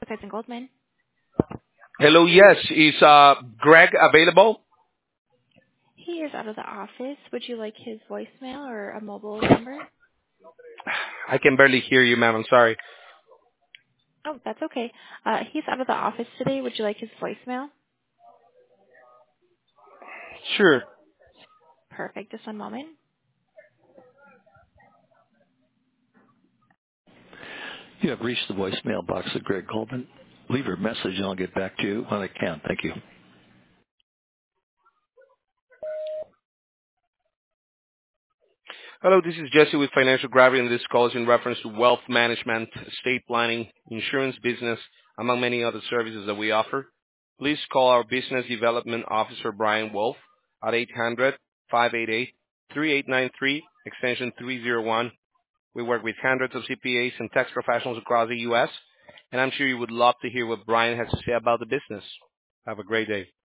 Cousin Goldman. Hello, yes. Is Greg available? He is out of the office. Would you like his voicemail or a mobile number? I can barely hear you, ma'am. I'm sorry. Oh, that's okay. He's out of the office today. Would you like his voicemail? Sure. Perfect. Just one moment. You have reached the voicemail box of Greg Goldman. Leave your message and I'll get back to you when I can. Thank you. Hello, this is Jesse with Financial Gravity, and this call is in reference to wealth management, estate planning, insurance business, among many other services that we offer. Please call our Business Development Officer, Brian Wolf, at 800-588-3893, extension 301. We work with hundreds of CPAs and tax professionals across the U.S., and I'm sure you would love to hear what Brian has to say about the business. Have a great day.